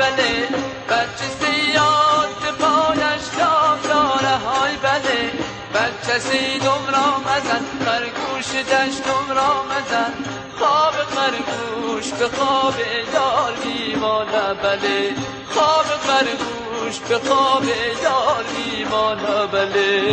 بله، بچه سیاد پایش داره های بله، بچه سیدم را مزن خرگوش دشتم را مزن، خواب خرگوش به خواب یار میمانه بله، خواب خرگوش به خواب یار میمانه بله.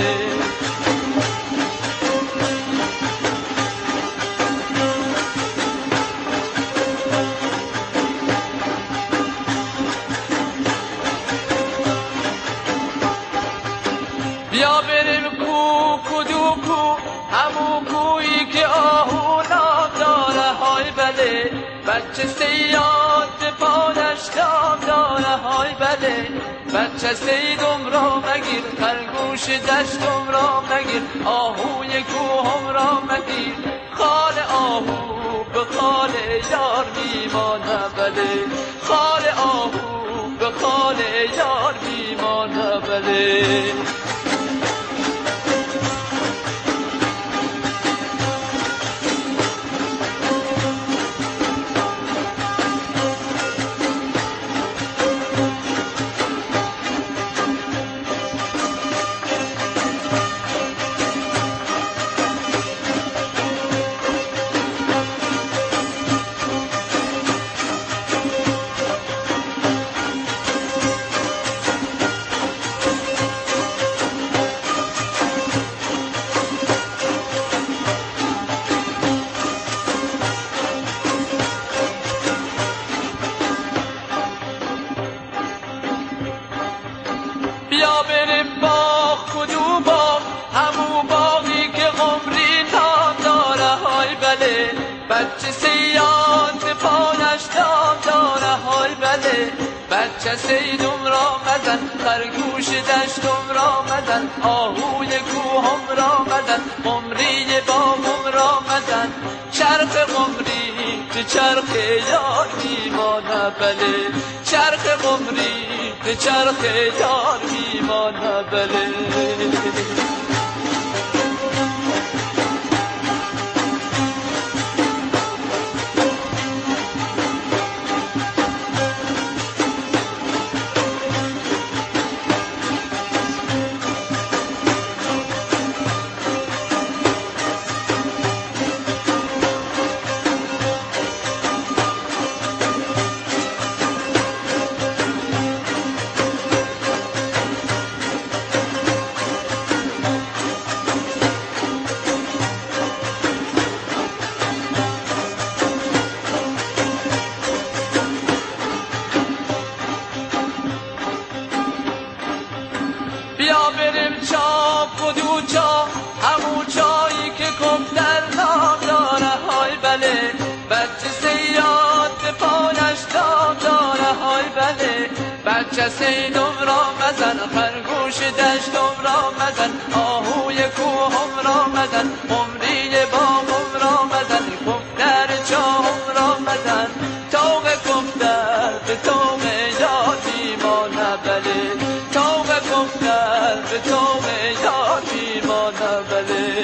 بیا بریم کدو همون کویی که آهو نام داره های بله، بچه سیاد پایش دام داره های بله، بچه سیدم را مگیر خرگوش دشتم را مگیر، آهوی کوهم را مگیر، خال آهو به خال یار میمانه بله، خال آهو به خال یار میمانه بله. بیا بریم باغ کدو باغ همو باغی که عمری نام داره های بله، بچه سیاد پایش دام داره های بله، بچه سیدم را مزن خرگوش دشتم را مزن، آهوی کوهم را مزن، قمری باغم را مزن، چرخ قمری به چرخ یار میمانه بله، چرخ قمری به چرخ یار میمانه بله. بیا بریم چا کدو چا همون چایی که کفتر نام داره های بله، بچه سیاد پایش دام داره های بله، بچه سیدم را مزن خرگوش دشتم را مزن، آهوی کوهم را مزن، قمری باغم را مزن، کفتر چاهم را مزن، توق کفتر به توق یار میمانه بله، توق کفتر به توق یار میمانه بله.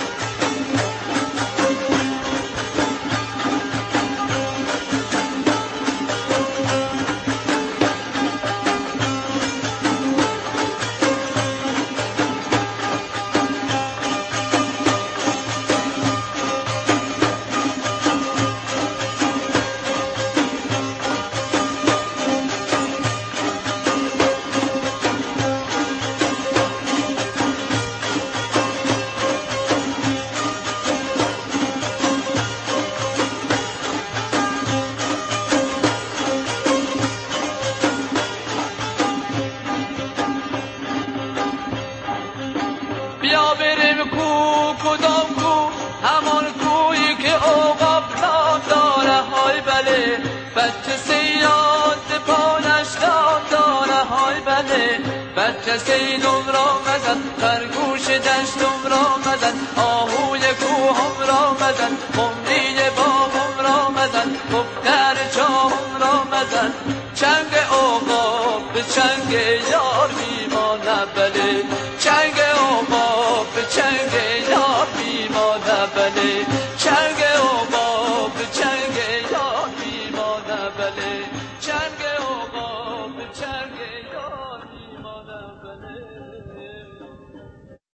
بیا بریم کدام کو همان کویی که عقاب نام داره های بله، بچه سیاد پایش دام داره های بله، بچه سیدم را مزن خرگوش دشتم را مزن، آهوی کوهم را مزن، قمری باغم را مزن، کفتر چاهم را مزن، چنگ عقاب به چنگ یار میمانه بله، چنگ عقاب به چنگ یار میمانه بله.